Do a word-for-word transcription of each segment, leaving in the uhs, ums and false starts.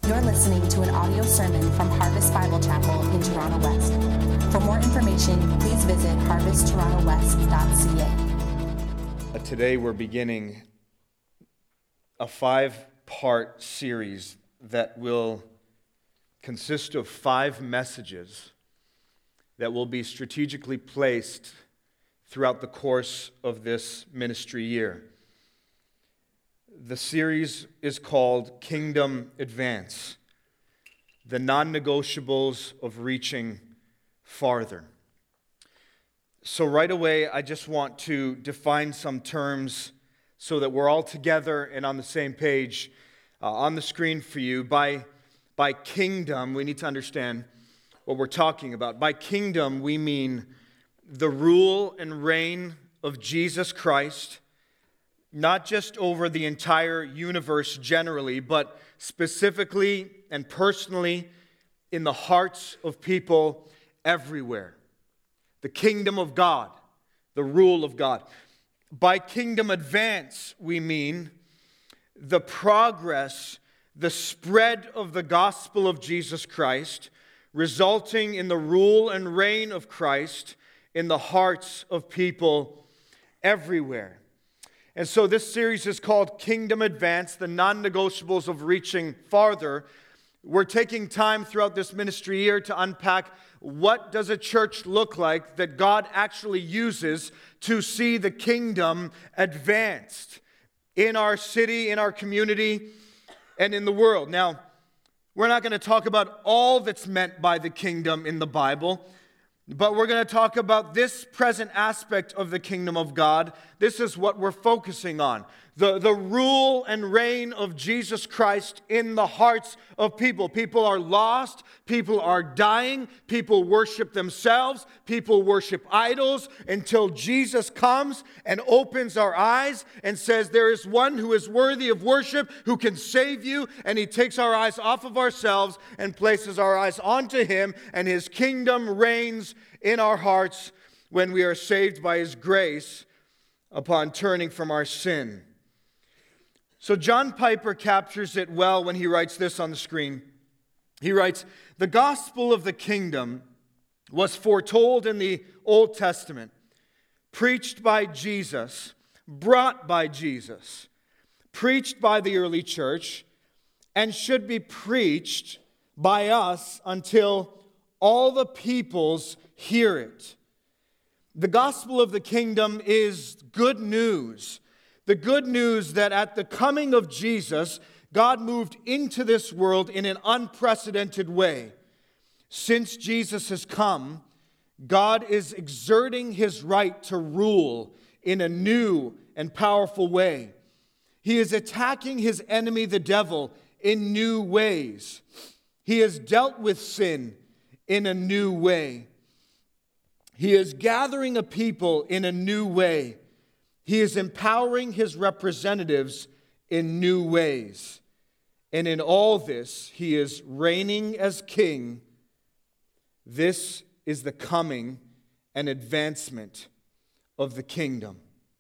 You're listening to an audio sermon from Harvest Bible Chapel in Toronto West. For more information, please visit harvest toronto west dot c a. Today we're beginning a five-part series that will consist of five messages that will be strategically placed throughout the course of this ministry year. The series is called Kingdom Advance, the non-negotiables of reaching farther. So right away, I just want to define some terms so that we're all together and on the same page. Uh, on the screen for you, by, by kingdom, we need to understand what we're talking about. By kingdom, we mean the rule and reign of Jesus Christ, not just over the entire universe generally, but specifically and personally in the hearts of people everywhere. The kingdom of God, the rule of God. By kingdom advance, we mean the progress, the spread of the gospel of Jesus Christ, resulting in the rule and reign of Christ in the hearts of people everywhere. And so this series is called Kingdom Advance, the non-negotiables of reaching farther. We're taking time throughout this ministry year to unpack what does a church look like that God actually uses to see the kingdom advanced in our city, in our community, and in the world. Now, we're not going to talk about all that's meant by the kingdom in the Bible, but we're going to talk about this present aspect of the kingdom of God. This is what we're focusing on. The, the rule and reign of Jesus Christ in the hearts of people. People are lost. People are dying. People worship themselves. People worship idols until Jesus comes and opens our eyes and says, there is one who is worthy of worship, who can save you. And he takes our eyes off of ourselves and places our eyes onto him. And his kingdom reigns in our hearts when we are saved by his grace upon turning from our sin. So John Piper captures it well when he writes this on the screen. He writes, the gospel of the kingdom was foretold in the Old Testament, preached by Jesus, brought by Jesus, preached by the early church, and should be preached by us until all the peoples hear it. The gospel of the kingdom is good news. The good news that at the coming of Jesus, God moved into this world in an unprecedented way. Since Jesus has come, God is exerting his right to rule in a new and powerful way. He is attacking his enemy, the devil, in new ways. He has dealt with sin in a new way. He is gathering a people in a new way. He is empowering his representatives in new ways. And in all this, he is reigning as king. This is the coming and advancement of the kingdom.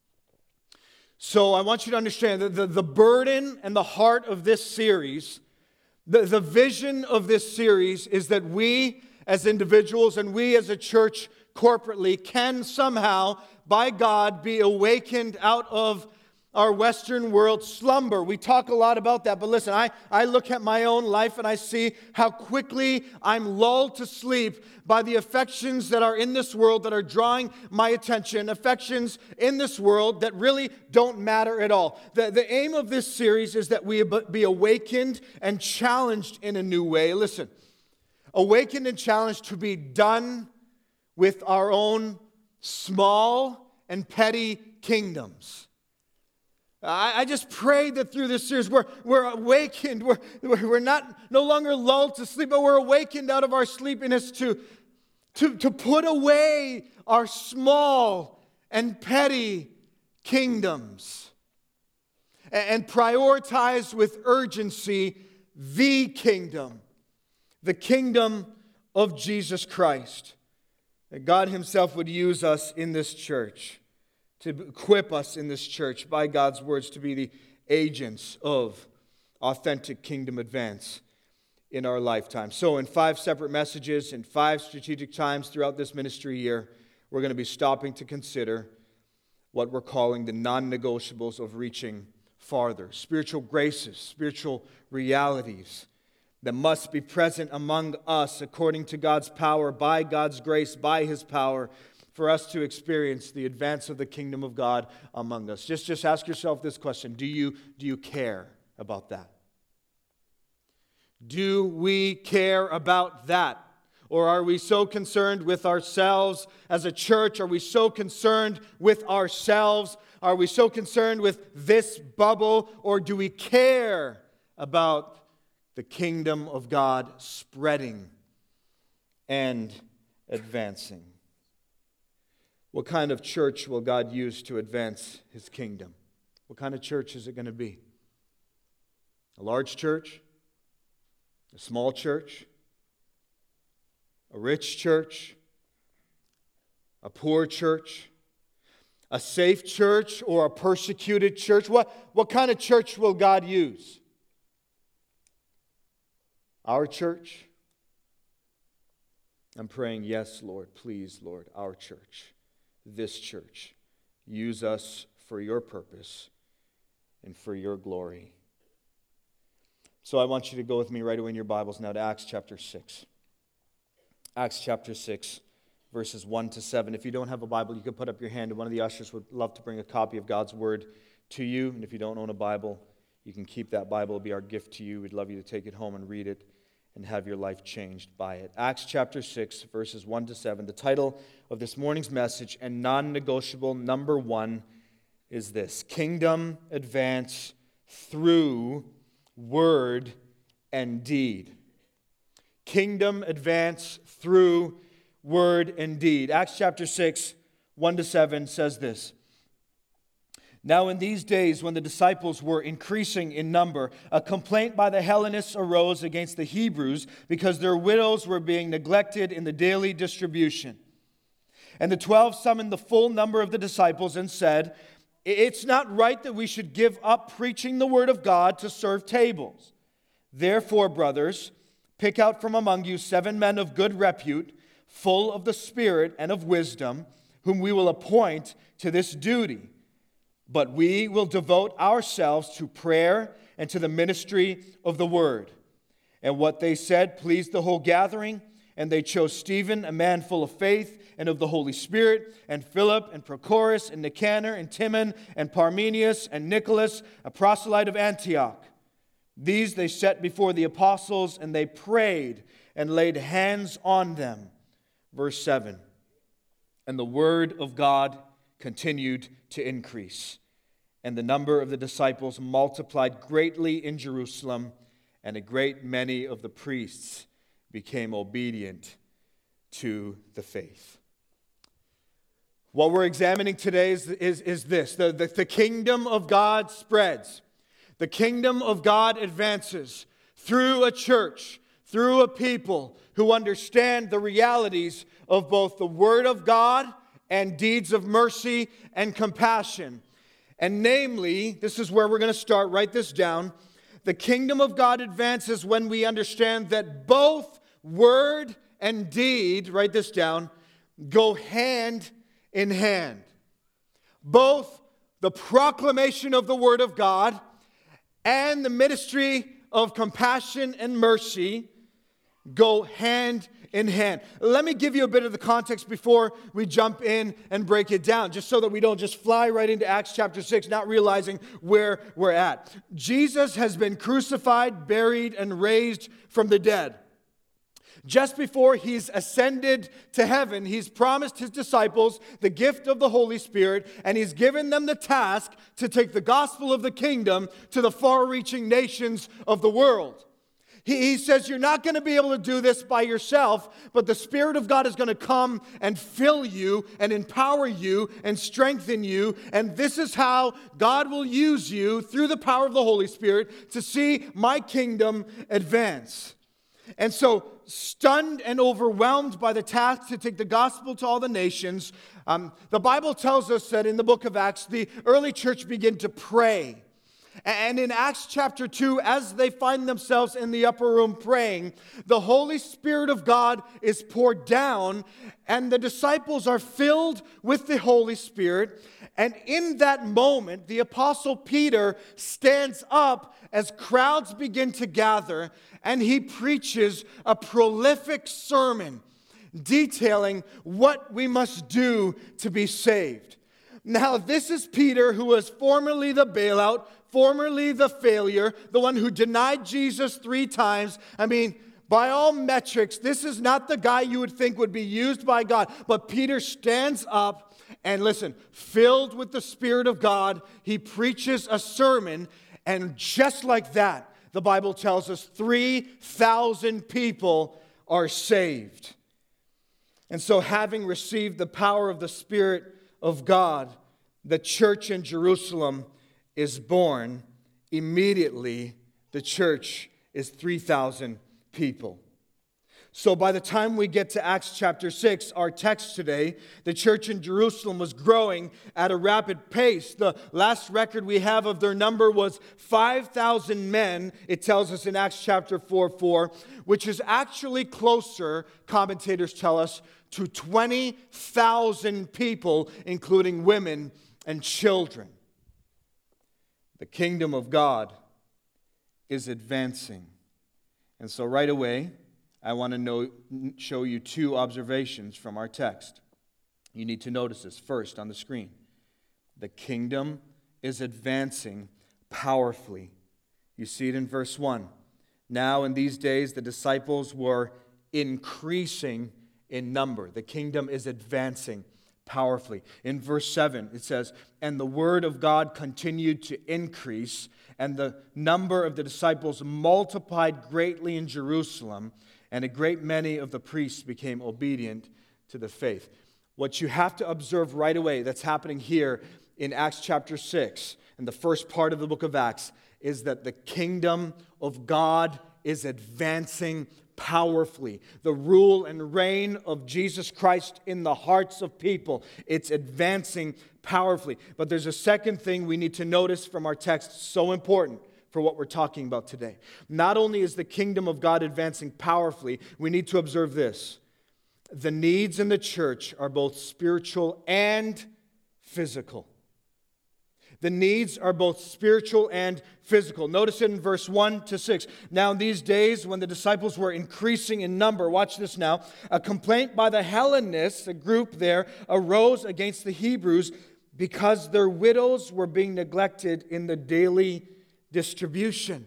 So I want you to understand that the, the burden and the heart of this series, the, the vision of this series is that we as individuals and we as a church corporately can somehow, by God, be awakened out of our Western world slumber. We talk a lot about that, but listen, I, I look at my own life and I see how quickly I'm lulled to sleep by the affections that are in this world that are drawing my attention, affections in this world that really don't matter at all. The, the aim of this series is that we be awakened and challenged in a new way. Listen, awakened and challenged to be done with our own small and petty kingdoms. I, I just pray that through this series we're, we're awakened. We're, we're not no longer lulled to sleep, but we're awakened out of our sleepiness to, to, to put away our small and petty kingdoms and, and prioritize with urgency the kingdom, the kingdom of Jesus Christ. That God himself would use us in this church, to equip us in this church by God's words to be the agents of authentic kingdom advance. in our lifetime. So in five separate messages, in five strategic times throughout this ministry year, we're going to be stopping to consider what we're calling the non-negotiables of reaching farther. Spiritual graces, spiritual realities that must be present among us according to God's power, by God's grace, by His power, for us to experience the advance of the kingdom of God among us. Just, just ask yourself this question. Do you, do you care about that? Do we care about that? Or are we so concerned with ourselves as a church? Are we so concerned with ourselves? Are we so concerned with this bubble? Or do we care about the kingdom of God spreading and advancing? What kind of church will God use to advance His kingdom? What kind of church is it going to be? A large church? A small church? A rich church? A poor church? A safe church or a persecuted church? What, what kind of church will God use? Our church? I'm praying, yes, Lord, please, Lord, our church, this church, use us for your purpose and for your glory. So I want you to go with me right away in your Bibles now to Acts chapter six. Acts chapter six, verses one to seven. If you don't have a Bible, you can put up your hand, and one of the ushers would love to bring a copy of God's Word to you. And if you don't own a Bible, you can keep that Bible. It'll be our gift to you. We'd love you to take it home and read it and have your life changed by it. Acts chapter six, verses one to seven. The title of this morning's message and non-negotiable number one is this: Kingdom Advance Through Word and Deed. Kingdom advance through word and deed. Acts chapter six, one to seven says this: Now in these days when the disciples were increasing in number, a complaint by the Hellenists arose against the Hebrews because their widows were being neglected in the daily distribution. And the twelve summoned the full number of the disciples and said, It's not right that we should give up preaching the word of God to serve tables. Therefore, brothers, pick out from among you seven men of good repute, full of the Spirit and of wisdom, whom we will appoint to this duty. But we will devote ourselves to prayer and to the ministry of the word. And what they said pleased the whole gathering, and they chose Stephen, a man full of faith and of the Holy Spirit, and Philip, and Prochorus, and Nicanor, and Timon, and Parmenius, and Nicholas, a proselyte of Antioch. These they set before the apostles, and they prayed and laid hands on them. Verse seven, and the word of God continued to increase, and the number of the disciples multiplied greatly in Jerusalem, and a great many of the priests became obedient to the faith. What we're examining today is, is, is this. The, the, the kingdom of God spreads. The kingdom of God advances through a church, through a people who understand the realities of both the Word of God and deeds of mercy and compassion. And namely, this is where we're going to start, write this down. The kingdom of God advances when we understand that both word and deed, write this down, go hand in hand. Both the proclamation of the Word of God and the ministry of compassion and mercy go hand in hand. Let me give you a bit of the context before we jump in and break it down, just so that we don't just fly right into Acts chapter six, not realizing where we're at. Jesus has been crucified, buried, and raised from the dead. Just before he's ascended to heaven, he's promised his disciples the gift of the Holy Spirit, and he's given them the task to take the gospel of the kingdom to the far-reaching nations of the world. He, he says, you're not going to be able to do this by yourself, but the Spirit of God is going to come and fill you and empower you and strengthen you, and this is how God will use you through the power of the Holy Spirit to see my kingdom advance. And so, stunned and overwhelmed by the task to take the gospel to all the nations, um, the Bible tells us that in the book of Acts, the early church began to pray. And in Acts chapter two, as they find themselves in the upper room praying, the Holy Spirit of God is poured down, and the disciples are filled with the Holy Spirit. And in that moment, the Apostle Peter stands up as crowds begin to gather, and he preaches a prolific sermon detailing what we must do to be saved. Now, this is Peter, who was formerly the bailout, formerly the failure, the one who denied Jesus three times. I mean, by all metrics, this is not the guy you would think would be used by God. But Peter stands up and, listen, filled with the Spirit of God, he preaches a sermon, and just like that, the Bible tells us three thousand people are saved. And so, having received the power of the Spirit of God, the church in Jerusalem is born. Immediately, the church is three thousand people. So by the time we get to Acts chapter six, our text today, the church in Jerusalem was growing at a rapid pace. The last record we have of their number was five thousand men, it tells us in Acts chapter four four, which is actually closer, commentators tell us, to twenty thousand people, including women and children. The kingdom of God is advancing. And so right away, I want to know, show you two observations from our text. You need to notice this first on the screen. The kingdom is advancing powerfully. You see it in verse one. Now in these days, the disciples were increasing in number. The kingdom is advancing powerfully. In verse seven, it says, and the word of God continued to increase, and the number of the disciples multiplied greatly in Jerusalem, and a great many of the priests became obedient to the faith. What you have to observe right away that's happening here in Acts chapter six, in the first part of the book of Acts, is that the kingdom of God is advancing powerfully. The rule and reign of Jesus Christ in the hearts of people, it's advancing powerfully. But there's a second thing we need to notice from our text, so important for what we're talking about today. Not only is the kingdom of God advancing powerfully, we need to observe this. The needs in the church are both spiritual and physical. The needs are both spiritual and physical. Notice it in verse one to six. Now in these days when the disciples were increasing in number, watch this now, a complaint by the Hellenists, a group there, arose against the Hebrews because their widows were being neglected in the daily distribution.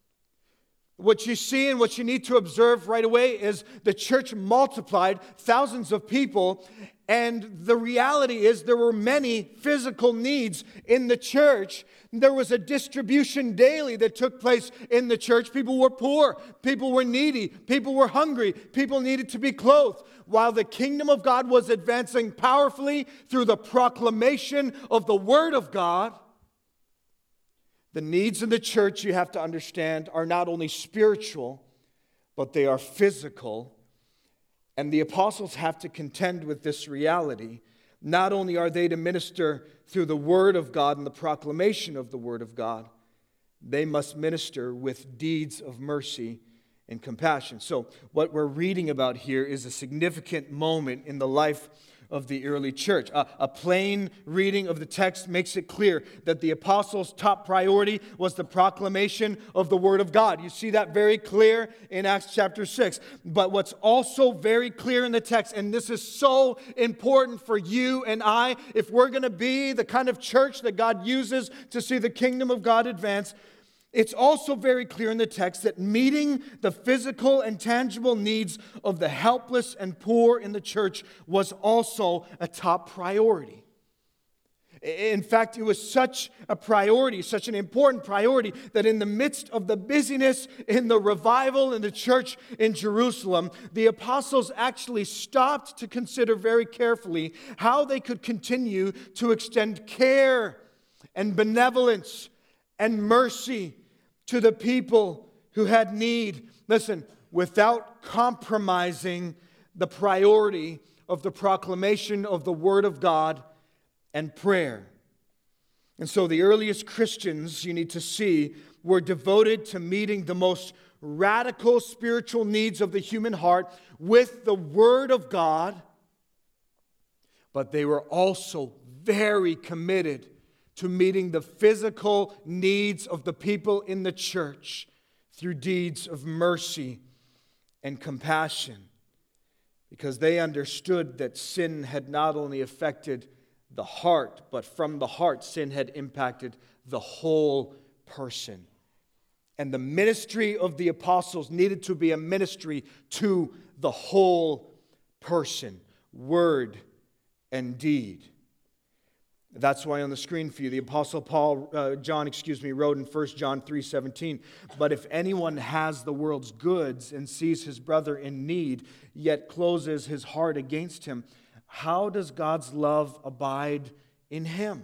What you see and what you need to observe right away is the church multiplied, thousands of people, and the reality is there were many physical needs in the church. There was a distribution daily that took place in the church. People were poor, people were needy, people were hungry, people needed to be clothed. While the kingdom of God was advancing powerfully through the proclamation of the Word of God, the needs in the church, you have to understand, are not only spiritual, but they are physical. And the apostles have to contend with this reality. Not only are they to minister through the Word of God and the proclamation of the Word of God, they must minister with deeds of mercy and compassion. So what we're reading about here is a significant moment in the life of the early church. A, a plain reading of the text makes it clear that the apostles' top priority was the proclamation of the Word of God. You see that very clear in Acts chapter six. But what's also very clear in the text, and this is so important for you and I, if we're going to be the kind of church that God uses to see the kingdom of God advance, it's also very clear in the text that meeting the physical and tangible needs of the helpless and poor in the church was also a top priority. In fact, it was such a priority, such an important priority, that in the midst of the busyness in the revival in the church in Jerusalem, the apostles actually stopped to consider very carefully how they could continue to extend care and benevolence and mercy to the people who had need, listen, without compromising the priority of the proclamation of the Word of God and prayer. And so the earliest Christians, you need to see, were devoted to meeting the most radical spiritual needs of the human heart with the Word of God, but they were also very committed to meeting the physical needs of the people in the church through deeds of mercy and compassion, because they understood that sin had not only affected the heart, but from the heart, sin had impacted the whole person. And the ministry of the apostles needed to be a ministry to the whole person, word and deed. That's why on the screen for you, the Apostle Paul, uh, John, excuse me, wrote in First John three seventeen, "But if anyone has the world's goods and sees his brother in need, yet closes his heart against him, how does God's love abide in him?"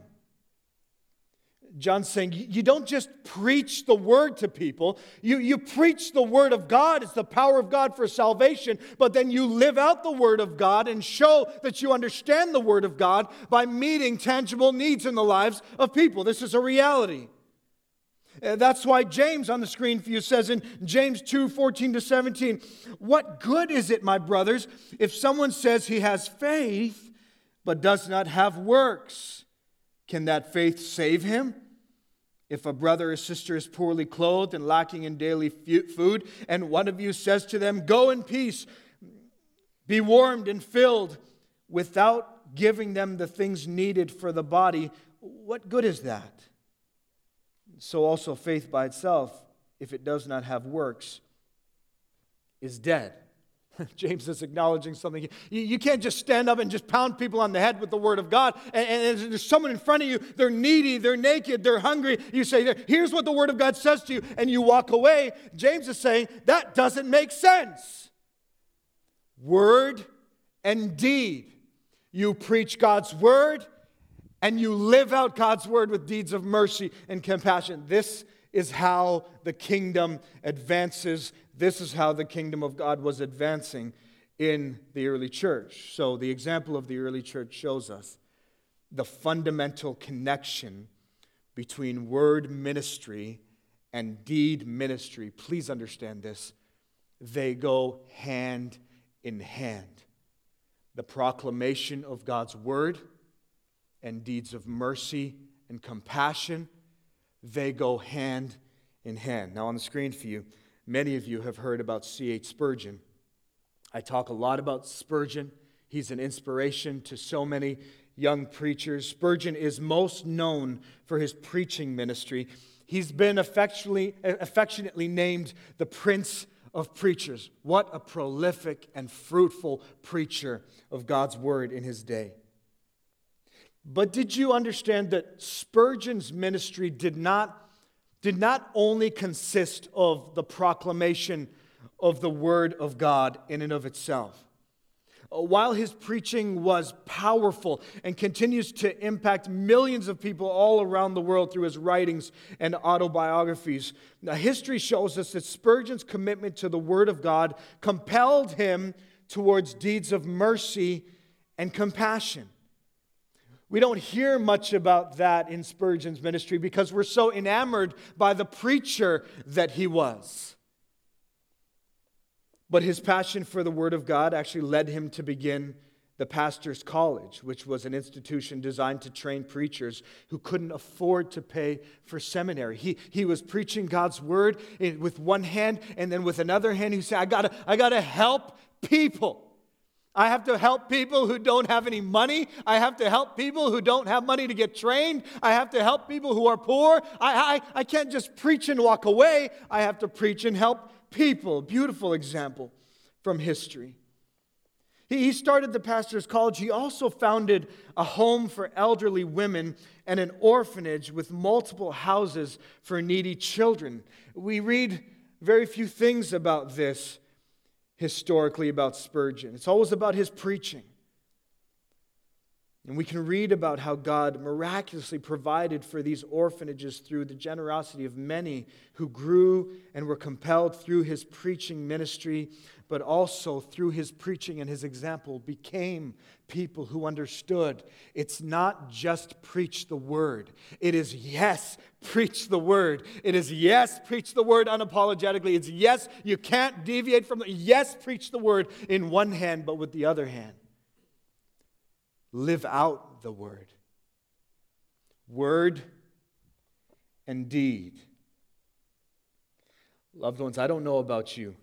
John's saying, you don't just preach the word to people. You, you preach the word of God. It's the power of God for salvation. But then you live out the word of God and show that you understand the word of God by meeting tangible needs in the lives of people. This is a reality. That's why James on the screen for you says in James two, fourteen to seventeen, "What good is it, my brothers, if someone says he has faith but does not have works? Can that faith save him? If a brother or sister is poorly clothed and lacking in daily food, and one of you says to them, 'Go in peace, be warmed and filled,' without giving them the things needed for the body, what good is that? So also faith by itself, if it does not have works, is dead." James is acknowledging something. You, you can't just stand up and just pound people on the head with the word of God. And, and there's someone in front of you, they're needy, they're naked, they're hungry. You say, "Here's what the word of God says to you," and you walk away. James is saying, that doesn't make sense. Word and deed. You preach God's word, and you live out God's word with deeds of mercy and compassion. This is how the kingdom advances. This is how the kingdom of God was advancing in the early church. So the example of the early church shows us the fundamental connection between word ministry and deed ministry. Please understand this. They go hand in hand. The proclamation of God's word and deeds of mercy and compassion, they go hand in hand. Now on the screen for you, many of you have heard about C H Spurgeon. I talk a lot about Spurgeon. He's an inspiration to so many young preachers. Spurgeon is most known for his preaching ministry. He's been affectionately, affectionately named the Prince of Preachers. What a prolific and fruitful preacher of God's word in his day. But did you understand that Spurgeon's ministry did not, did not only consist of the proclamation of the Word of God in and of itself? While his preaching was powerful and continues to impact millions of people all around the world through his writings and autobiographies, now history shows us that Spurgeon's commitment to the Word of God compelled him towards deeds of mercy and compassion. We don't hear much about that in Spurgeon's ministry because we're so enamored by the preacher that he was. But his passion for the Word of God actually led him to begin the Pastor's College, which was an institution designed to train preachers who couldn't afford to pay for seminary. He, he was preaching God's Word in, with one hand, and then with another hand he said, I gotta, I gotta help people. I have to help people who don't have any money. I have to help people who don't have money to get trained. I have to help people who are poor. I, I, I can't just preach and walk away. I have to preach and help people. Beautiful example from history. He, he started the Pastor's College. He also founded a home for elderly women and an orphanage with multiple houses for needy children. We read very few things about this historically about Spurgeon. It's always about his preaching. And we can read about how God miraculously provided for these orphanages through the generosity of many who grew and were compelled through His preaching ministry, but also through His preaching and His example became people who understood it's not just preach the word. It is yes, preach the word. It is yes, preach the word unapologetically. It's yes, you can't deviate from the yes, preach the word in one hand, but with the other hand, live out the word. Word and deed. Loved ones, I don't know about you,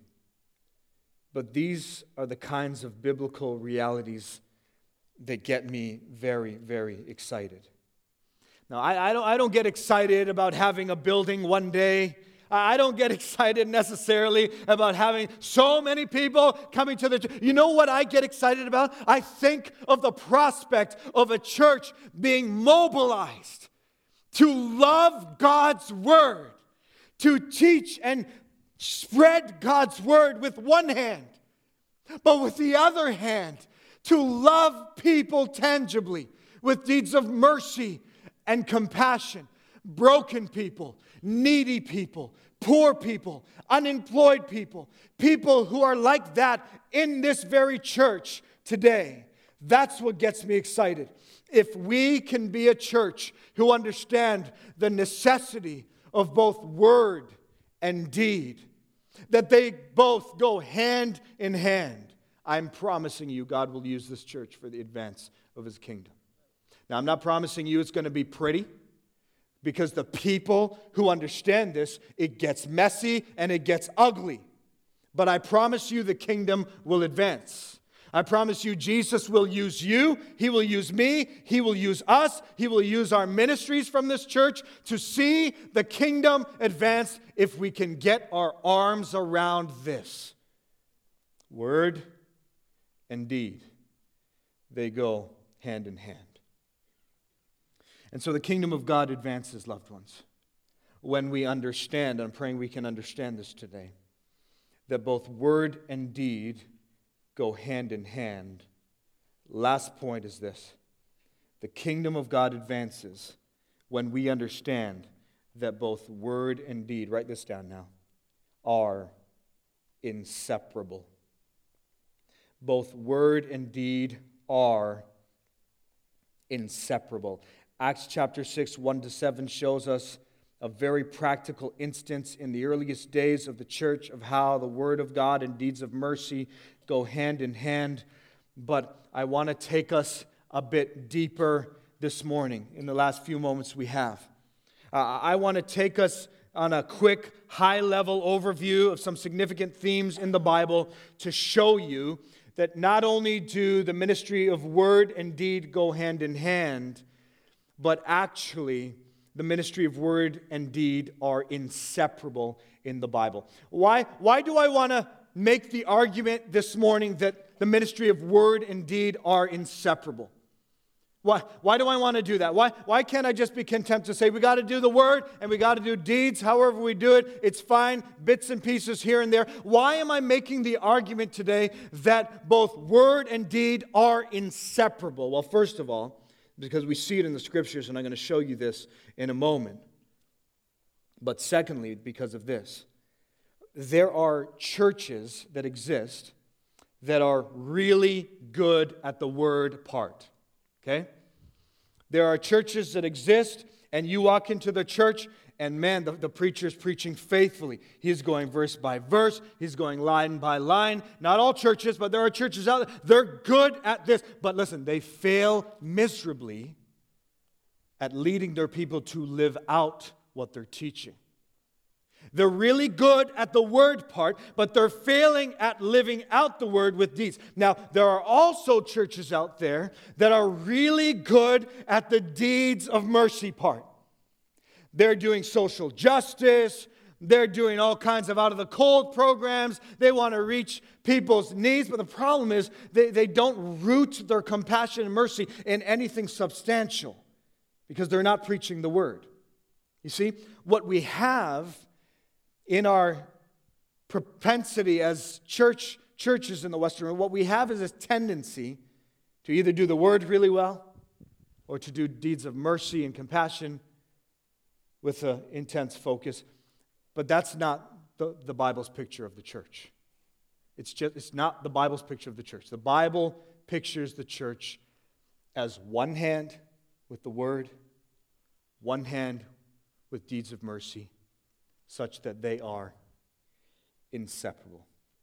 but these are the kinds of biblical realities that get me very, very excited. Now, I, I don't, I don't get excited about having a building one day. I don't get excited necessarily about having so many people coming to the church. You know what I get excited about? I think of the prospect of a church being mobilized to love God's word, to teach and spread God's word with one hand, but with the other hand, to love people tangibly with deeds of mercy and compassion, broken people, needy people, poor people, unemployed people, people who are like that in this very church today. That's what gets me excited. If we can be a church who understand the necessity of both word and deed, that they both go hand in hand, I'm promising you God will use this church for the advance of His kingdom. Now, I'm not promising you it's going to be pretty, because the people who understand this, it gets messy and it gets ugly. But I promise you the kingdom will advance. I promise you Jesus will use you, He will use me, He will use us, He will use our ministries from this church to see the kingdom advance if we can get our arms around this. Word and deed, they go hand in hand. And so the kingdom of God advances, loved ones, when we understand, and I'm praying we can understand this today, that both word and deed go hand in hand. Last point is this: the kingdom of God advances when we understand that both word and deed, write this down now, are inseparable. Both word and deed are inseparable. Acts chapter six, one to seven shows us a very practical instance in the earliest days of the church of how the word of God and deeds of mercy go hand in hand. But I want to take us a bit deeper this morning in the last few moments we have. Uh, I want to take us on a quick, high-level overview of some significant themes in the Bible to show you that not only do the ministry of word and deed go hand in hand, but actually the ministry of word and deed are inseparable in the Bible. Why, why do I want to make the argument this morning that the ministry of word and deed are inseparable? Why, why do I want to do that? Why, why can't I just be content to say we got to do the word and we got to do deeds however we do it? It's fine, bits and pieces here and there. Why am I making the argument today that both word and deed are inseparable? Well, first of all, because we see it in the Scriptures, and I'm going to show you this in a moment. But secondly, because of this, there are churches that exist that are really good at the word part. Okay? There are churches that exist, and you walk into the church, and man, the, the preacher's preaching faithfully. He's going verse by verse. He's going line by line. Not all churches, but there are churches out there. They're good at this. But listen, they fail miserably at leading their people to live out what they're teaching. They're really good at the word part, but they're failing at living out the word with deeds. Now, there are also churches out there that are really good at the deeds of mercy part. They're doing social justice. They're doing all kinds of out-of-the-cold programs. They want to reach people's needs. But the problem is they, they don't root their compassion and mercy in anything substantial because they're not preaching the word. You see, what we have in our propensity as church churches in the Western world, what we have is a tendency to either do the word really well or to do deeds of mercy and compassion with an intense focus. But that's not the, the Bible's picture of the church. It's just it's not the Bible's picture of the church. The Bible pictures the church as one hand with the word, one hand with deeds of mercy, such that they are inseparable.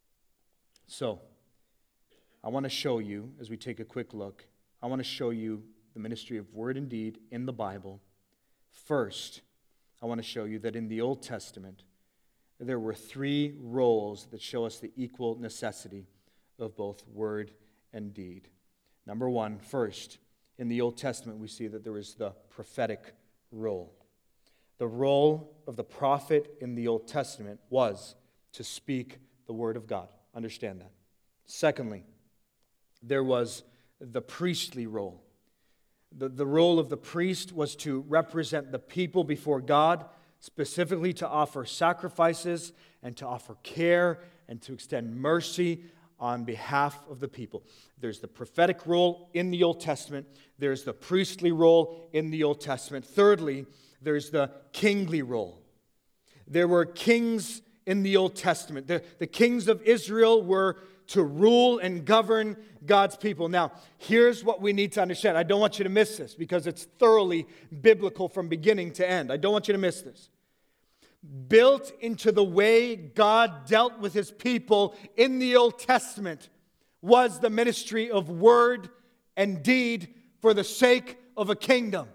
So, I want to show you, as we take a quick look, I want to show you the ministry of word and deed in the Bible. First, I want to show you that in the Old Testament, there were three roles that show us the equal necessity of both word and deed. Number one, first, in the Old Testament, we see that there is the prophetic role. The role of the prophet in the Old Testament was to speak the word of God. Understand that. Secondly, there was the priestly role. The, the role of the priest was to represent the people before God, specifically to offer sacrifices and to offer care and to extend mercy on behalf of the people. There's the prophetic role in the Old Testament. There's the priestly role in the Old Testament. Thirdly, there's the kingly role. There were kings in the Old Testament. The, the kings of Israel were to rule and govern God's people. Now, here's what we need to understand. I don't want you to miss this because it's thoroughly biblical from beginning to end. I don't want you to miss this. Built into the way God dealt with his people in the Old Testament was the ministry of word and deed for the sake of a kingdom.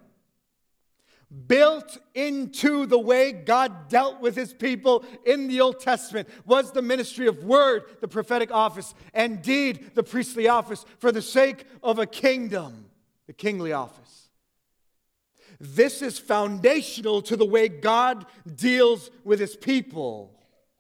Built into the way God dealt with his people in the Old Testament was the ministry of word, the prophetic office, and deed, the priestly office, for the sake of a kingdom, the kingly office. This is foundational to the way God deals with his people.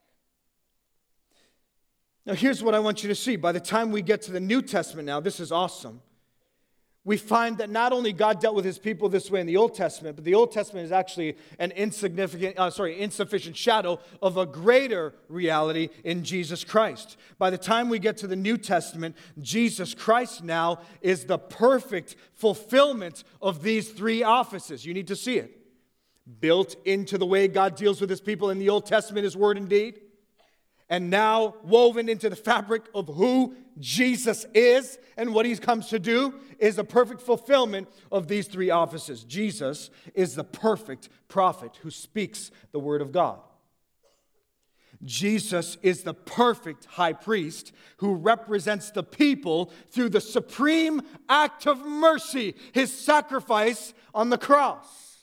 Now, here's what I want you to see. By the time we get to the New Testament now, this is awesome. We find that not only God dealt with his people this way in the Old Testament, but the Old Testament is actually an insignificant, uh, sorry, insufficient shadow of a greater reality in Jesus Christ. By the time we get to the New Testament, Jesus Christ now is the perfect fulfillment of these three offices. You need to see it. Built into the way God deals with his people in the Old Testament is word and deed. And now woven into the fabric of who Jesus is and what he comes to do is a perfect fulfillment of these three offices. Jesus is the perfect prophet who speaks the word of God. Jesus is the perfect high priest who represents the people through the supreme act of mercy, his sacrifice on the cross.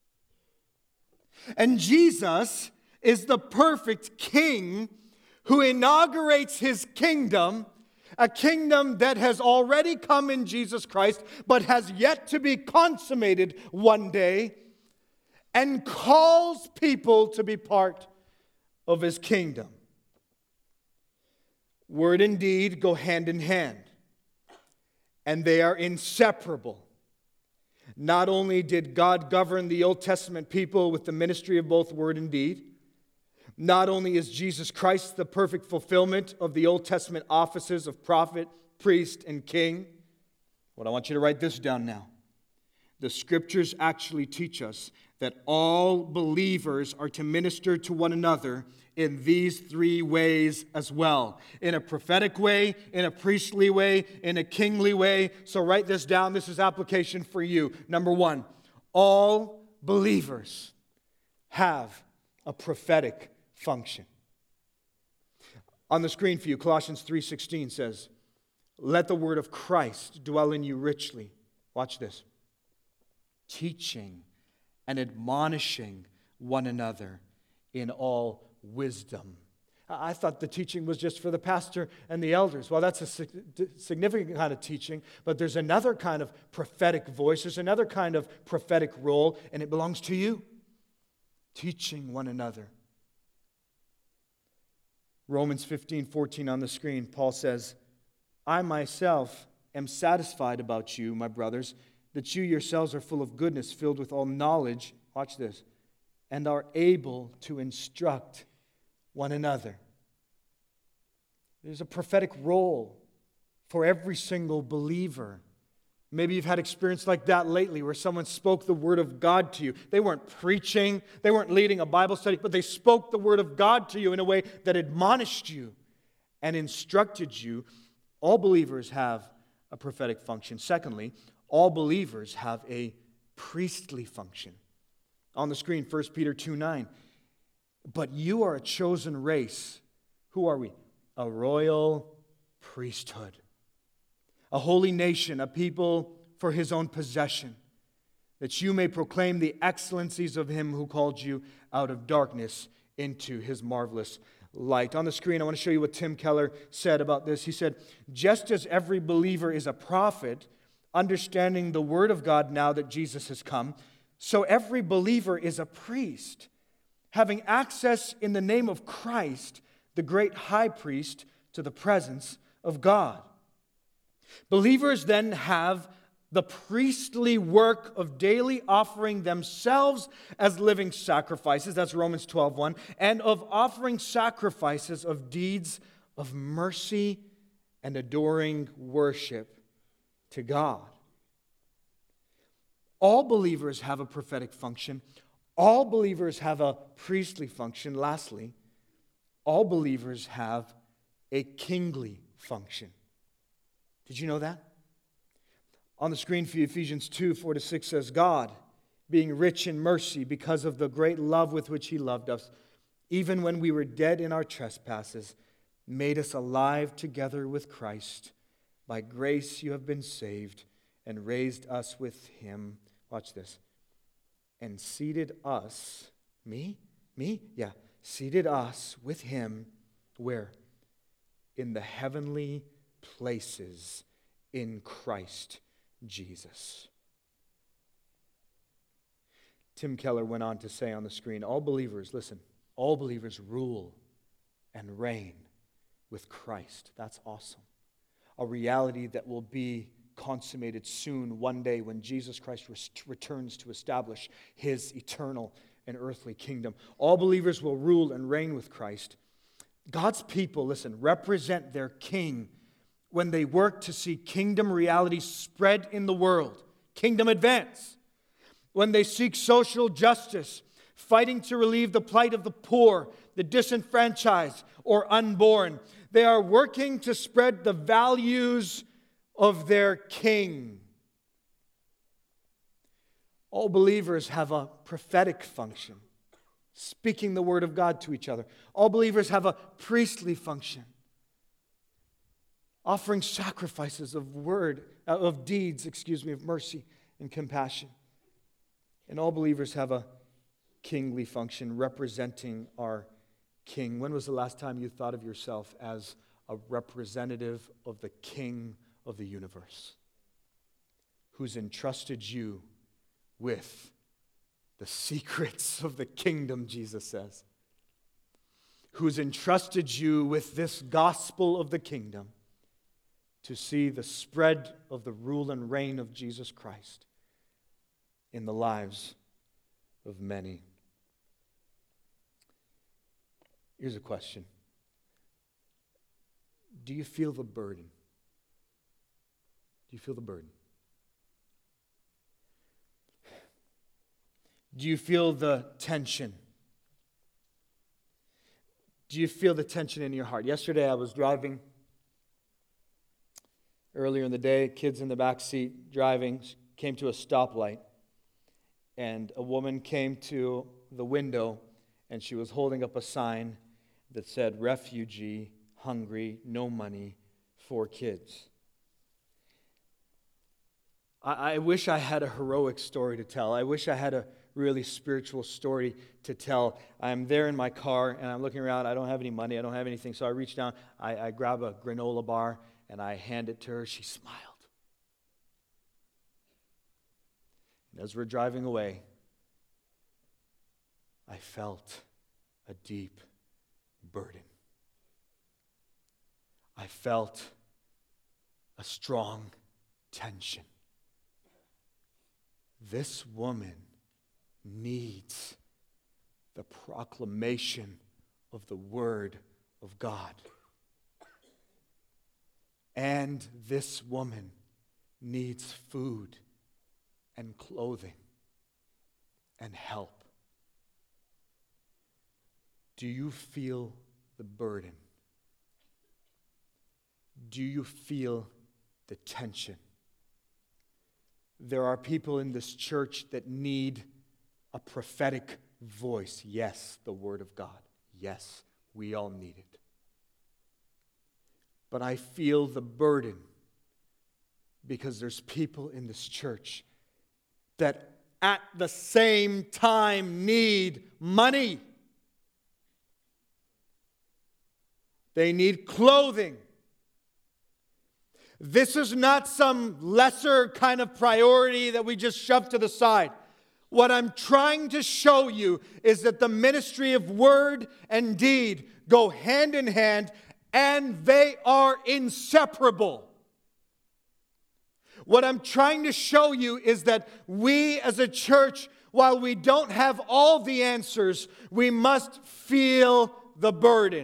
And Jesus is the perfect king who inaugurates his kingdom, a kingdom that has already come in Jesus Christ, but has yet to be consummated one day, and calls people to be part of his kingdom. Word and deed go hand in hand, and they are inseparable. Not only did God govern the Old Testament people with the ministry of both word and deed, not only is Jesus Christ the perfect fulfillment of the Old Testament offices of prophet, priest, and king. What I want you to write this down now. The scriptures actually teach us that all believers are to minister to one another in these three ways as well. In a prophetic way, in a priestly way, in a kingly way. So write this down. This is application for you. Number one, all believers have a prophetic function. On the screen for you, Colossians three sixteen says, "Let the word of Christ dwell in you richly." Watch this. "Teaching and admonishing one another in all wisdom." I thought the teaching was just for the pastor and the elders. Well, that's a significant kind of teaching, but there's another kind of prophetic voice. There's another kind of prophetic role, and it belongs to you. Teaching one another. Romans fifteen fourteen on the screen, Paul says, "I myself am satisfied about you, my brothers, that you yourselves are full of goodness, filled with all knowledge," watch this, "and are able to instruct one another." There's a prophetic role for every single believer Maybe you've had experience like that lately where someone spoke the Word of God to you. They weren't preaching, they weren't leading a Bible study, but they spoke the Word of God to you in a way that admonished you and instructed you. All believers have a prophetic function. Secondly, all believers have a priestly function. On the screen, First Peter two nine. But you are a chosen race. Who are we? A royal priesthood. A holy nation, a people for His own possession, that you may proclaim the excellencies of Him who called you out of darkness into His marvelous light. On the screen, I want to show you what Tim Keller said about this. He said, just as every believer is a prophet, understanding the Word of God now that Jesus has come, so every believer is a priest, having access in the name of Christ, the great high priest, to the presence of God. Believers then have the priestly work of daily offering themselves as living sacrifices, that's Romans twelve one, and of offering sacrifices of deeds of mercy and adoring worship to God. All believers have a prophetic function. All believers have a priestly function. Lastly, all believers have a kingly function. Did you know that? On the screen for you, Ephesians two four to six says, God, being rich in mercy because of the great love with which He loved us, even when we were dead in our trespasses, made us alive together with Christ. By grace you have been saved, and raised us with Him. Watch this. And seated us, me? Me? Yeah. Seated us with Him, where? In the heavenly places in Christ Jesus. Tim Keller went on to say on the screen, all believers, listen, all believers rule and reign with Christ. That's awesome. A reality that will be consummated soon, one day when Jesus Christ returns to establish His eternal and earthly kingdom. All believers will rule and reign with Christ. God's people, listen, represent their King when they work to see kingdom realities spread in the world, kingdom advance. When they seek social justice, fighting to relieve the plight of the poor, the disenfranchised, or unborn. They are working to spread the values of their King. All believers have a prophetic function, speaking the Word of God to each other. All believers have a priestly function, offering sacrifices of word, of deeds, excuse me, of mercy and compassion. And all believers have a kingly function, representing our King. When was the last time you thought of yourself as a representative of the King of the universe, who's entrusted you with the secrets of the kingdom, Jesus says, who's entrusted you with this gospel of the kingdom to see the spread of the rule and reign of Jesus Christ in the lives of many? Here's a question. Do you feel the burden? Do you feel the burden? Do you feel the tension? Do you feel the tension in your heart? Yesterday I was driving earlier in the day, kids in the back seat driving, came to a stoplight, and a woman came to the window and she was holding up a sign that said, refugee, hungry, no money, four kids. I, I wish I had a heroic story to tell. I wish I had a really spiritual story to tell. I'm there in my car and I'm looking around. I don't have any money. I don't have anything. So I reach down, I, I grab a granola bar and I hand it to her. She smiled. And as we're driving away, I felt a deep burden. I felt a strong tension. This woman needs the proclamation of the Word of God. And this woman needs food and clothing and help. Do you feel the burden? Do you feel the tension? There are people in this church that need a prophetic voice. Yes, the Word of God. Yes, we all need it. But I feel the burden because there's people in this church that at the same time need money. They need clothing. This is not some lesser kind of priority that we just shove to the side. What I'm trying to show you is that the ministry of word and deed go hand in hand, and they are inseparable. What I'm trying to show you is that we as a church, while we don't have all the answers, we must feel the burden.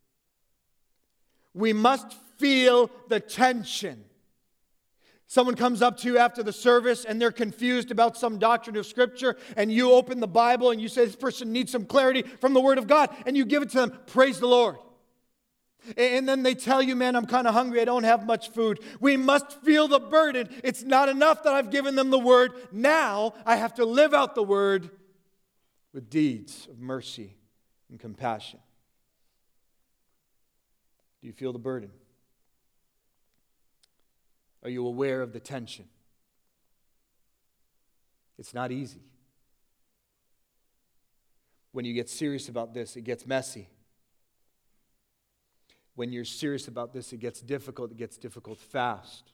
We must feel the tension. Someone comes up to you after the service and they're confused about some doctrine of Scripture, and you open the Bible and you say, this person needs some clarity from the Word of God, and you give it to them. Praise the Lord. And then they tell you, man, I'm kind of hungry. I don't have much food. We must feel the burden. It's not enough that I've given them the Word. Now I have to live out the Word with deeds of mercy and compassion. Do you feel the burden? Are you aware of the tension? It's not easy. When you get serious about this, it gets messy. When you're serious about this, it gets difficult. It gets difficult fast.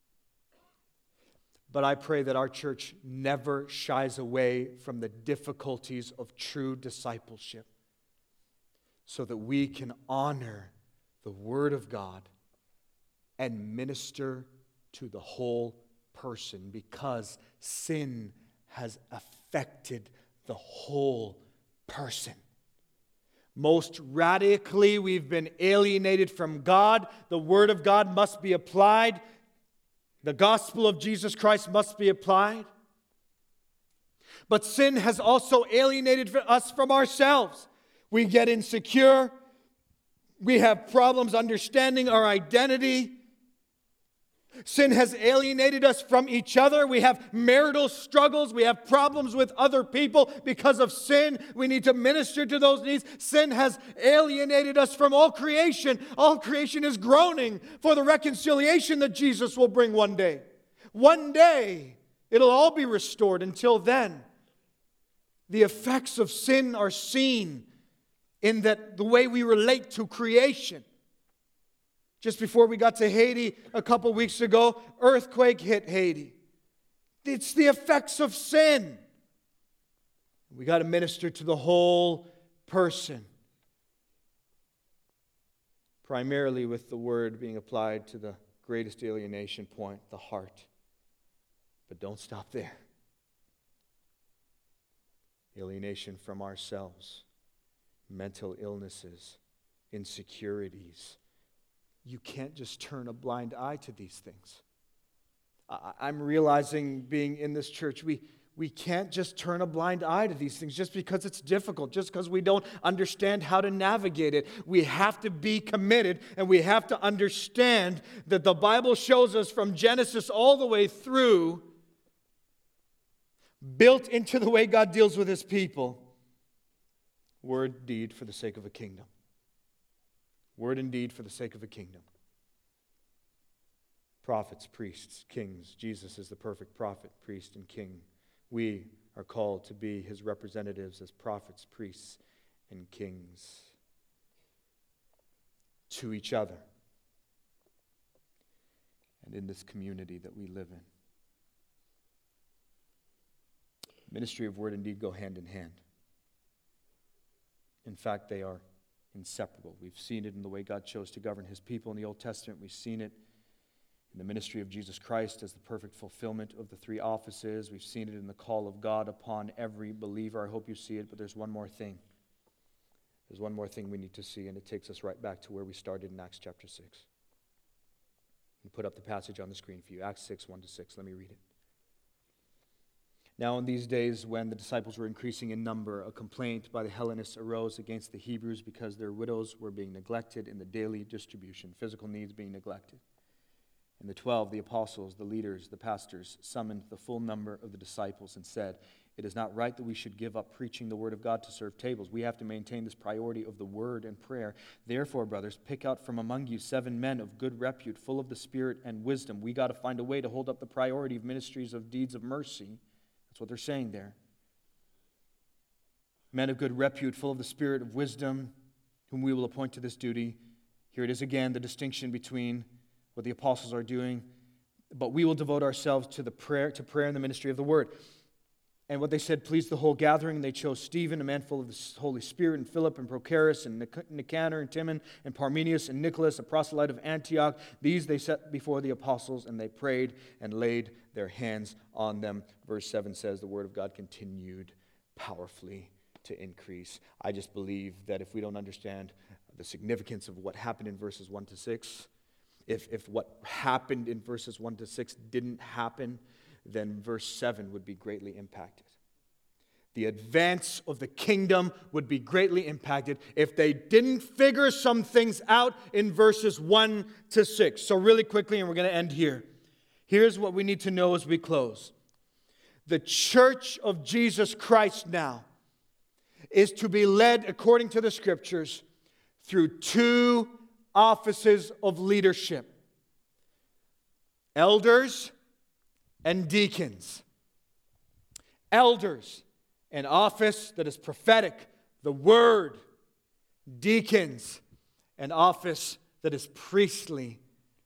But I pray that our church never shies away from the difficulties of true discipleship so that we can honor the Word of God and minister to the whole person, because sin has affected the whole person. Most radically, we've been alienated from God. The Word of God must be applied. The gospel of Jesus Christ must be applied. But sin has also alienated us from ourselves. We get insecure. We have problems understanding our identity. Sin has alienated us from each other. We have marital struggles. We have problems with other people because of sin. We need to minister to those needs. Sin has alienated us from all creation. All creation is groaning for the reconciliation that Jesus will bring one day. One day, it'll all be restored. Until then, the effects of sin are seen in that the way we relate to creation. Just before we got to Haiti a couple weeks ago, earthquake hit Haiti. It's the effects of sin. We got to minister to the whole person, primarily with the word being applied to the greatest alienation point, the heart. But don't stop there. Alienation from ourselves, mental illnesses, insecurities. You can't just turn a blind eye to these things. I'm realizing, being in this church, we, we can't just turn a blind eye to these things just because it's difficult, just because we don't understand how to navigate it. We have to be committed, and we have to understand that the Bible shows us from Genesis all the way through, built into the way God deals with His people, word, deed for the sake of a kingdom. Word and deed for the sake of a kingdom. Prophets, priests, kings. Jesus is the perfect prophet, priest, and king. We are called to be His representatives as prophets, priests, and kings to each other and in this community that we live in. Ministry of word and deed go hand in hand. In fact, they are inseparable. We've seen it in the way God chose to govern His people in the Old Testament. We've seen it in the ministry of Jesus Christ as the perfect fulfillment of the three offices. We've seen it in the call of God upon every believer. I hope you see it, but there's one more thing. There's one more thing we need to see, and it takes us right back to where we started in Acts chapter six. And put up the passage on the screen for you. Acts six, one to six. Let me read it. Now in these days when the disciples were increasing in number, a complaint by the Hellenists arose against the Hebrews because their widows were being neglected in the daily distribution, physical needs being neglected. And the twelve, the apostles, the leaders, the pastors, summoned the full number of the disciples and said, "It is not right that we should give up preaching the word of God to serve tables. We have to maintain this priority of the word and prayer. Therefore, brothers, pick out from among you seven men of good repute, full of the Spirit and wisdom." We got to find a way to hold up the priority of ministries of deeds of mercy. That's what they're saying there. Men of good repute, full of the Spirit of wisdom, whom we will appoint to this duty. Here it is again, the distinction between what the apostles are doing. But we will devote ourselves to the prayer, to prayer and the ministry of the word. And what they said pleased the whole gathering. They chose Stephen, a man full of the Holy Spirit, and Philip, and Prochorus, and Nicanor, and Timon, and Parmenius, and Nicholas, a proselyte of Antioch. These they set before the apostles, and they prayed and laid their hands on them. Verse seven says, the word of God continued powerfully to increase. I just believe that if we don't understand the significance of what happened in verses one to six, if, if what happened in verses one to six didn't happen, then verse seven would be greatly impacted. The advance of the kingdom would be greatly impacted if they didn't figure some things out in verses one to six. So really quickly, and we're going to end here. Here's what we need to know as we close. The church of Jesus Christ now is to be led, according to the Scriptures, through two offices of leadership. Elders and deacons. Elders, an office that is prophetic, the word. Deacons, an office that is priestly,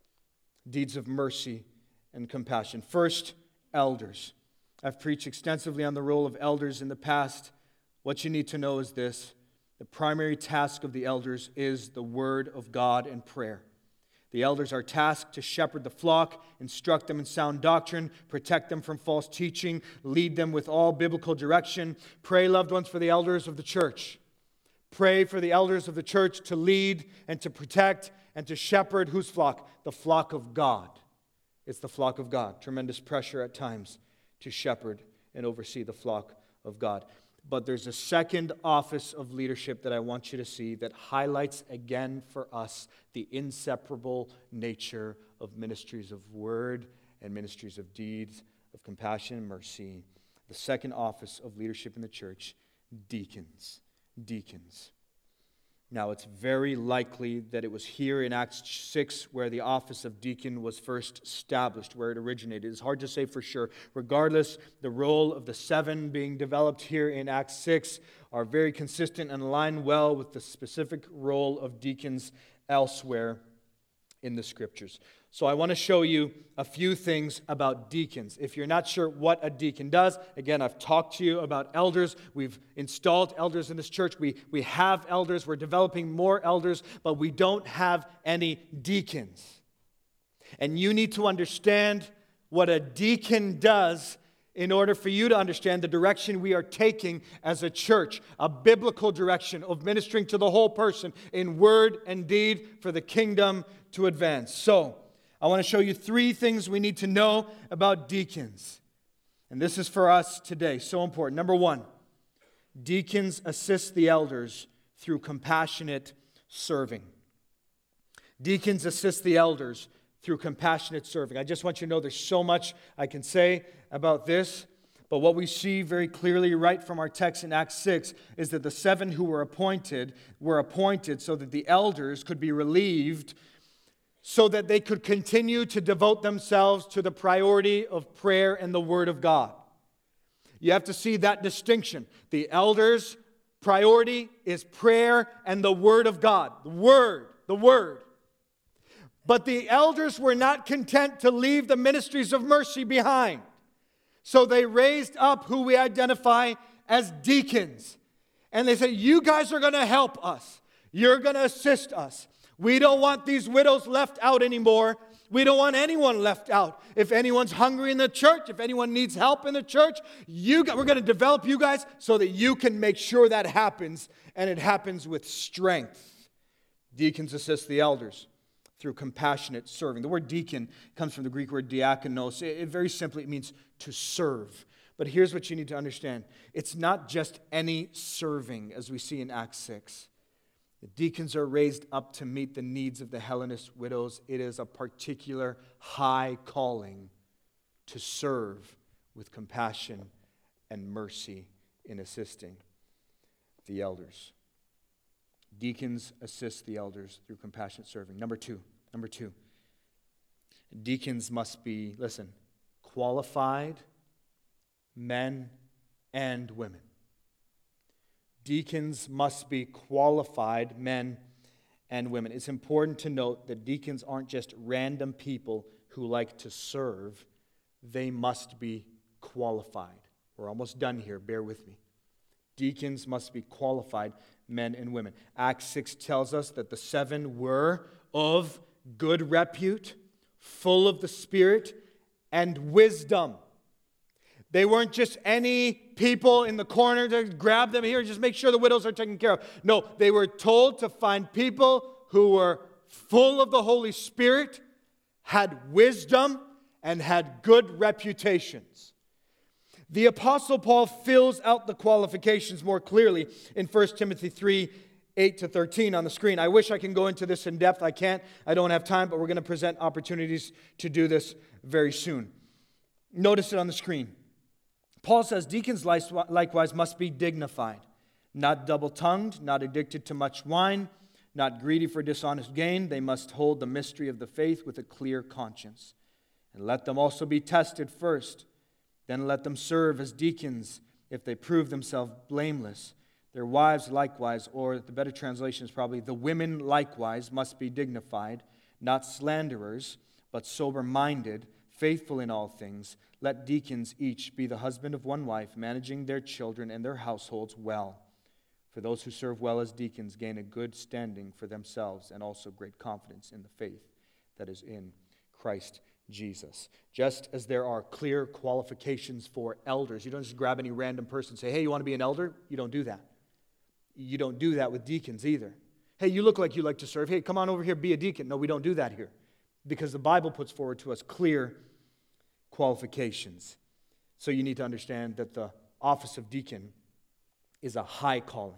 deeds of mercy and compassion. First, elders. I've preached extensively on the role of elders in the past. What you need to know is this: the primary task of the elders is the word of God and prayer. The elders are tasked to shepherd the flock, instruct them in sound doctrine, protect them from false teaching, lead them with all biblical direction. Pray, loved ones, for the elders of the church. Pray for the elders of the church to lead and to protect and to shepherd whose flock? The flock of God. It's the flock of God. Tremendous pressure at times to shepherd and oversee the flock of God. But there's a second office of leadership that I want you to see that highlights again for us the inseparable nature of ministries of word and ministries of deeds, of compassion and mercy. The second office of leadership in the church, deacons. Deacons. Now, it's very likely that it was here in Acts six where the office of deacon was first established, where it originated. It's hard to say for sure. Regardless, the role of the seven being developed here in Acts six are very consistent and align well with the specific role of deacons elsewhere in the Scriptures. So I want to show you a few things about deacons. If you're not sure what a deacon does, again, I've talked to you about elders. We've installed elders in this church. We, we have elders. We're developing more elders, but we don't have any deacons. And you need to understand what a deacon does in order for you to understand the direction we are taking as a church, a biblical direction of ministering to the whole person in word and deed for the kingdom to advance. So, I want to show you three things we need to know about deacons. And this is for us today, so important. Number one, deacons assist the elders through compassionate serving. Deacons assist the elders through compassionate serving. I just want you to know there's so much I can say about this, but what we see very clearly right from our text in Acts six is that the seven who were appointed were appointed so that the elders could be relieved, so that they could continue to devote themselves to the priority of prayer and the Word of God. You have to see that distinction. The elders' priority is prayer and the Word of God. The Word, the Word. But the elders were not content to leave the ministries of mercy behind. So they raised up who we identify as deacons. And they said, you guys are going to help us. You're going to assist us. We don't want these widows left out anymore. We don't want anyone left out. If anyone's hungry in the church, if anyone needs help in the church, you we're going to develop you guys so that you can make sure that happens, and it happens with strength. Deacons assist the elders through compassionate serving. The word deacon comes from the Greek word diakonos. It, it very simply means to serve. But here's what you need to understand. It's not just any serving, as we see in Acts six. The deacons are raised up to meet the needs of the Hellenist widows. It is a particular high calling to serve with compassion and mercy in assisting the elders. Deacons assist the elders through compassionate serving. Number two, number two, deacons must be, listen, qualified men and women. Deacons must be qualified men and women. It's important to note that deacons aren't just random people who like to serve. They must be qualified. We're almost done here. Bear with me. Deacons must be qualified men and women. Acts six tells us that the seven were of good repute, full of the Spirit and wisdom. They weren't just any people in the corner to grab them here and just make sure the widows are taken care of. No, they were told to find people who were full of the Holy Spirit, had wisdom, and had good reputations. The Apostle Paul fills out the qualifications more clearly in First Timothy three, eight to thirteen on the screen. I wish I can go into this in depth. I can't. I don't have time, but we're going to present opportunities to do this very soon. Notice it on the screen. Paul says deacons likewise must be dignified, not double-tongued, not addicted to much wine, not greedy for dishonest gain. They must hold the mystery of the faith with a clear conscience. And let them also be tested first. Then let them serve as deacons if they prove themselves blameless. Their wives likewise, or the better translation is probably the women likewise, must be dignified, not slanderers, but sober-minded, faithful in all things. Let deacons each be the husband of one wife, managing their children and their households well. For those who serve well as deacons gain a good standing for themselves and also great confidence in the faith that is in Christ Jesus. Just as there are clear qualifications for elders, you don't just grab any random person and say, hey, you want to be an elder? You don't do that. You don't do that with deacons either. Hey, you look like you like to serve. Hey, come on over here, be a deacon. No, we don't do that here. Because the Bible puts forward to us clear qualifications. So you need to understand that the office of deacon is a high calling,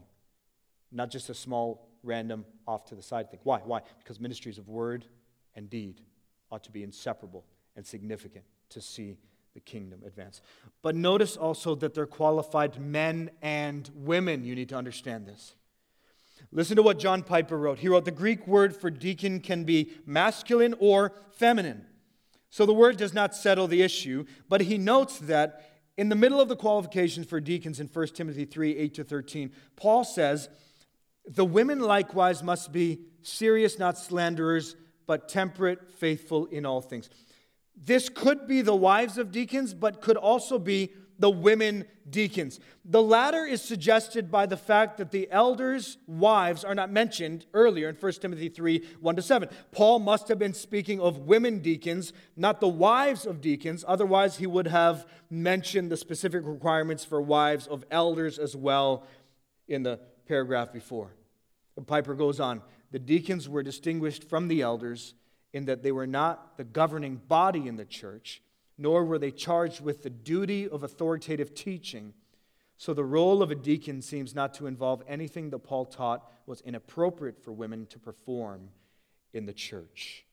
not just a small, random, off to the side thing. Why? Why? Because ministries of word and deed ought to be inseparable and significant to see the kingdom advance. But notice also that they're qualified men and women. You need to understand this. Listen to what John Piper wrote. He wrote, the Greek word for deacon can be masculine or feminine. So the word does not settle the issue, but he notes that in the middle of the qualifications for deacons in First Timothy three, eight to thirteen, Paul says, the women likewise must be serious, not slanderers, but temperate, faithful in all things. This could be the wives of deacons, but could also be the women deacons. The latter is suggested by the fact that the elders' wives are not mentioned earlier in First Timothy three, one to seven. Paul must have been speaking of women deacons, not the wives of deacons. Otherwise, he would have mentioned the specific requirements for wives of elders as well in the paragraph before. But Piper goes on. The deacons were distinguished from the elders in that they were not the governing body in the church, nor were they charged with the duty of authoritative teaching. So the role of a deacon seems not to involve anything that Paul taught was inappropriate for women to perform in the church.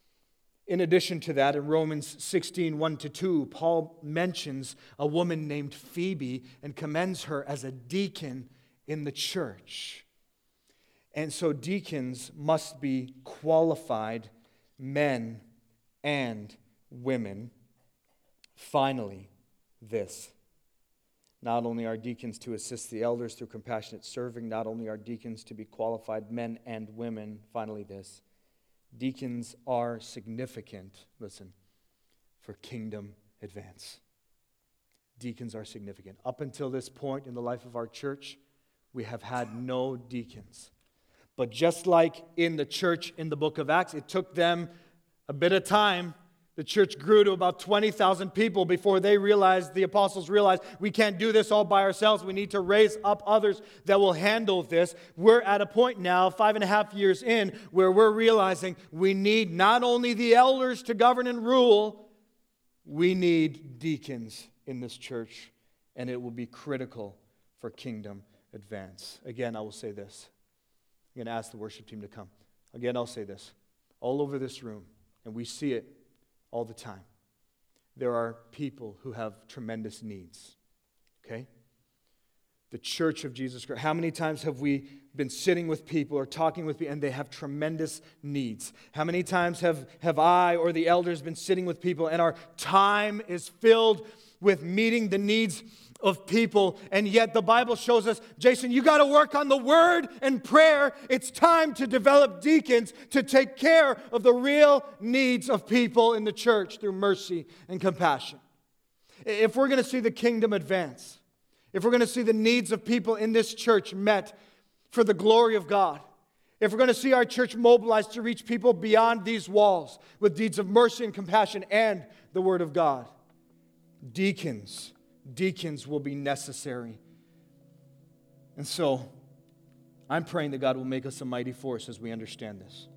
In addition to that, in Romans sixteen, one to two, Paul mentions a woman named Phoebe and commends her as a deacon in the church. And so deacons must be qualified men and women. Finally, this. Not only are deacons to assist the elders through compassionate serving, not only are deacons to be qualified men and women, finally this. Deacons are significant, listen, for kingdom advance. Deacons are significant. Up until this point in the life of our church, we have had no deacons. But just like in the church in the book of Acts, it took them a bit of time The church grew to about twenty thousand people before they realized, the apostles realized, we can't do this all by ourselves. We need to raise up others that will handle this. We're at a point now, five and a half years in, where we're realizing we need not only the elders to govern and rule, we need deacons in this church, and it will be critical for kingdom advance. Again, I will say this. I'm going to ask the worship team to come. Again, I'll say this. All over this room, and we see it all the time, there are people who have tremendous needs. Okay? The Church of Jesus Christ. How many times have we been sitting with people or talking with people and they have tremendous needs? How many times have, have I or the elders been sitting with people and our time is filled with meeting the needs of people, and yet the Bible shows us, Jason, you got to work on the word and prayer. It's time to develop deacons to take care of the real needs of people in the church through mercy and compassion. If we're going to see the kingdom advance, if we're going to see the needs of people in this church met for the glory of God, if we're going to see our church mobilized to reach people beyond these walls with deeds of mercy and compassion and the word of God, deacons Deacons will be necessary. And so, I'm praying that God will make us a mighty force as we understand this.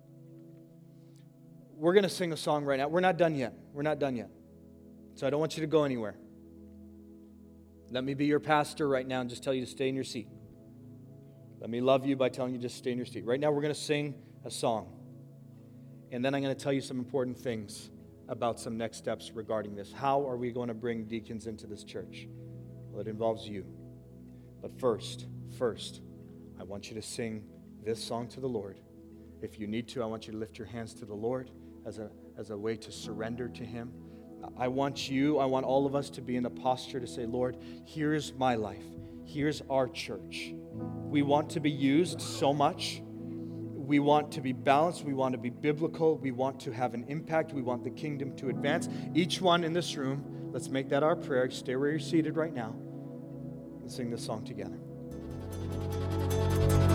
We're going to sing a song right now. We're not done yet. We're not done yet. So I don't want you to go anywhere. Let me be your pastor right now and just tell you to stay in your seat. Let me love you by telling you to just stay in your seat. Right now, we're going to sing a song. And then I'm going to tell you some important things about some next steps regarding this. How are we going to bring deacons into this church? Well, it involves you. But first, first, I want you to sing this song to the Lord. If you need to, I want you to lift your hands to the Lord as a, as a way to surrender to Him. I want you, I want all of us to be in a posture to say, Lord, here's my life. Here's our church. We want to be used so much. We want to be balanced. We want to be biblical. We want to have an impact. We want the kingdom to advance. Each one in this room, let's make that our prayer. Stay where you're seated right now. Let's sing this song together.